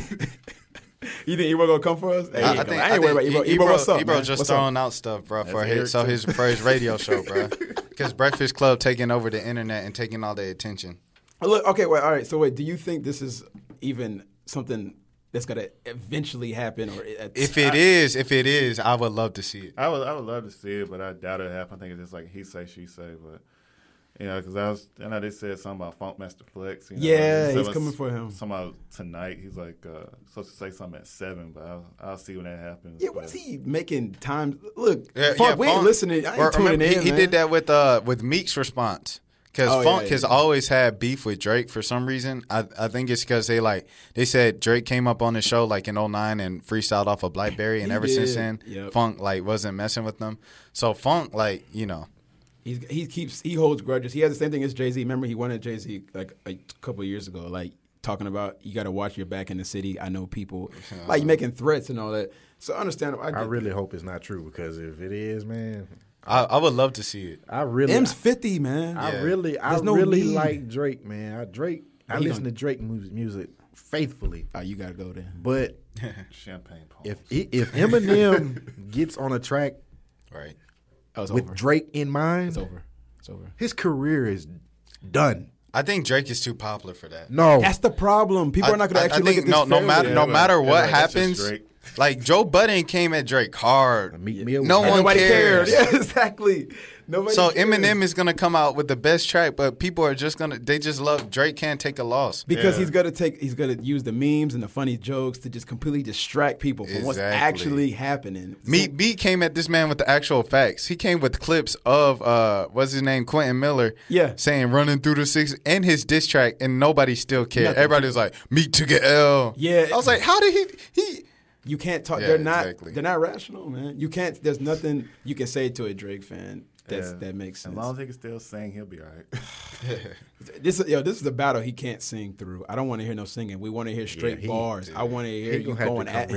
You think Ebro gonna come for us? Hey, I, I Ebro, think I ain't worried about Ebro. Ebro, what's up, Ebro man? just What's throwing up? out stuff, bro, for That's his Eric so too. his for his radio show, bro. Because Breakfast Club taking over the internet and taking all the attention. Look, okay, wait, all right. So wait, do you think this is even something that's gonna eventually happen, or it's- If it is, if it is, I would love to see it. I would, I would love to see it, but I doubt it happen. I think it's just like he say, she say. But you know, because I was, I know they said something about Funkmaster Flex. You know, Yeah, So he's it's coming for him. Something about tonight. He's like uh, supposed to say something at seven, but I'll, I'll see when that happens. Yeah, but- what's he making time? Look, Yeah, Funk, yeah, we ain't Funk- listening. I ain't or- tuning remember, in. he, he man. did that with uh with Meek's response because Oh, yeah, Funk yeah, has yeah. always had beef with Drake for some reason. I I think it's because they like they said Drake came up on the show like in oh nine and freestyled off of BlackBerry, and He ever since did. then Yep. Funk like wasn't messing with them. So Funk like you know. He's, he keeps he holds grudges. He has the same thing as Jay Z. Remember, he went at Jay Z like a couple of years ago, like talking about you got to watch your back in the city. I know people like making threats and all that. So understandable. I, I get really hope it's not true because if it is, man, I, I would love to see it. I really, M's fifty, man. I Yeah. really, I There's no really need. like Drake, man. I Drake, I He listen gonna- to Drake mu- music faithfully, Oh, you got to go there. but champagne pong. if if Eminem gets on a track Right. Oh, it's with over. Drake in mind, It's over. It's over. his career is done. I think Drake is too popular for that. No, That's the problem. People are not going to I- I actually look think at this. no, no fairly. matter no Yeah, matter but- what yeah, that's just happens. Drake. Like Joe Budden came at Drake hard. Meet me at No Walmart. one Nobody cares. cared. Yeah, exactly. Nobody. So cares. Eminem is gonna come out with the best track, but people are just gonna they just love Drake can't take a loss. because Yeah. he's gonna take he's gonna use the memes and the funny jokes to just completely distract people from what's Exactly. actually happening. Meat Beat came at this man with the actual facts. He came with clips of uh what's his name, Quentin Miller, Yeah. saying running through the six and his diss track, and nobody still cared. Nothing. Everybody was like, Meat took an L. Yeah. I was like, how did he he You can't talk. Yeah, they're not. exactly. They're not rational, man. You can't. There's nothing you can say to a Drake fan that's, Yeah. that makes As sense. long as he can still sing, he'll be all right. This is yo. This is a battle he can't sing through. I don't want to hear no singing. We want to hear straight he- bars. I want to hear he you gonna have to going come at ready. him.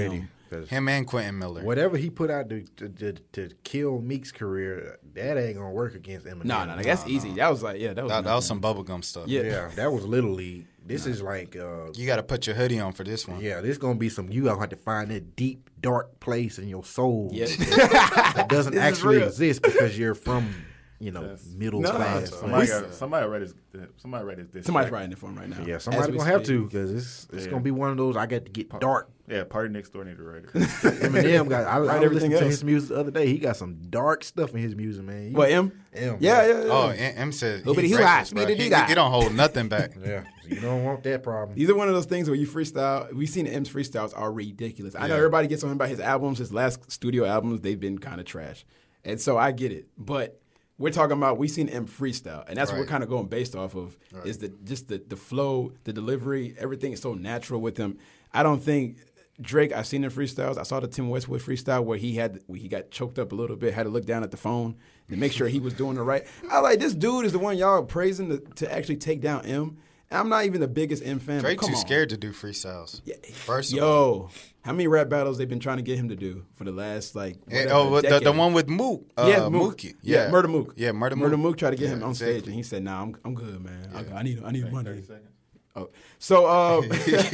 'Cause Him and Quentin Miller. whatever he put out to, to, to, to kill Meek's career, that ain't gonna work against Eminem. No, no, that's easy. That was like, yeah, that was That, that was nothing. some bubblegum stuff. Yeah. Yeah, that was Little League. This is like, uh, You got to put your hoodie on for this one. yeah, this gonna be some. You gonna have to find that deep, dark place in your soul Yeah. that, that doesn't This is actually real. exist because you're from, you know, Yes. middle No. class. Somebody, We- got, somebody read his. Somebody read his. Diss Somebody's track. writing it for him right now. Yeah, As somebody we gonna have speak. to because it's it's Yeah. gonna be one of those. I got to get dark. Yeah, Party Next Door need to write it. Eminem got. I, I Write was everything listening to else. his music the other day. He got some dark stuff in his music, man. He- What, M? M, Yeah, yeah, yeah. Oh, M, M says Little bitty he's hoo-ha, reckless, bro. speedy He, dee-da. he don't hold nothing back. yeah. So you don't want that problem. These are one of those things where you freestyle. We've seen M's freestyles are ridiculous. I know Yeah. everybody gets on him about his albums. His last studio albums, they've been kind of trash. And so I get it. But we're talking about, we've seen M freestyle. And that's what we're Right. kind of going based off of is the just the, the flow, the delivery, everything is so natural with him. I don't think Drake, I've seen him freestyles. I saw the Tim Westwood freestyle where he had where he got choked up a little bit, had to look down at the phone to make sure he was doing it right. I like this dude is the one y'all praising to, to actually take down M. And I'm not even the biggest M fan. Drake but come too on. scared to do freestyles. Yeah. First of all. Yo, how many rap battles they've been trying to get him to do for the last like Yeah, whatever, oh, the, the decade? one with Mook. Uh, yeah, Mook. Mookie. Yeah, Yeah. Murder Mook. Yeah, Murder Murder Mook. Mook tried to get Yeah, him on exactly. stage, and he said, "Nah, I'm I'm good, man. I, I need I need money." thirty seconds. Oh, so um,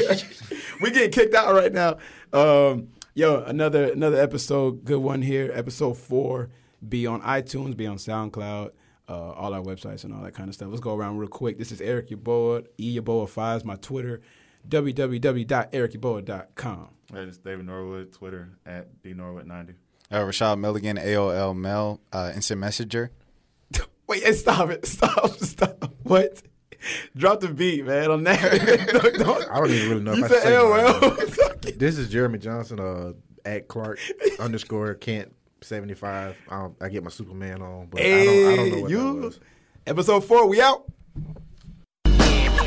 we getting kicked out right now. Um, yo, another another episode, good one here. Episode four. Be on iTunes, be on SoundCloud, uh, all our websites and all that kind of stuff. Let's go around real quick. This is Eric Yaboa, E Yaboa five is my Twitter. w w w dot eric yaboa dot com. That is David Norwood, Twitter at D Norwood ninety. Uh, Rashad Milligan, A O L Mel, uh, Instant Messenger. Wait, hey, stop it. Stop, stop. What? Drop the beat, man, on that. don't, don't. I don't even really know You if I said say L O mine. L. This is Jeremy Johnson, uh, at Clark underscore Kent seventy five. I, I get my Superman on, but I don't. I don't know what you. that was. Episode four, we out. Watch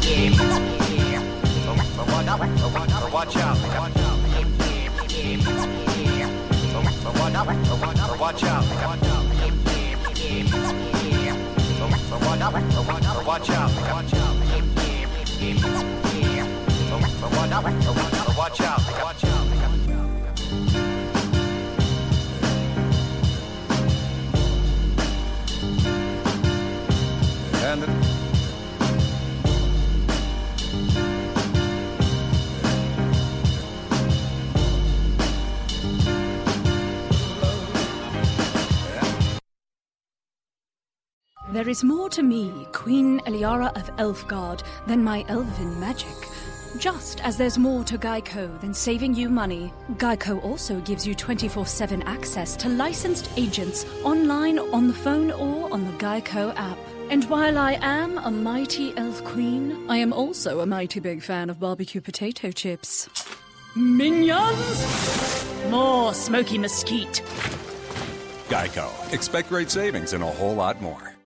out. Watch out. Watch out. Watch out. Watch out. Watch out. And There is more to me, Queen Eliara of Elfgard, than my elven magic. Just as there's more to Geico than saving you money, Geico also gives you twenty-four seven access to licensed agents online, on the phone, or on the Geico app. And while I am a mighty elf queen, I am also a mighty big fan of barbecue potato chips. Minions! More smoky mesquite. Geico. Expect great savings and a whole lot more.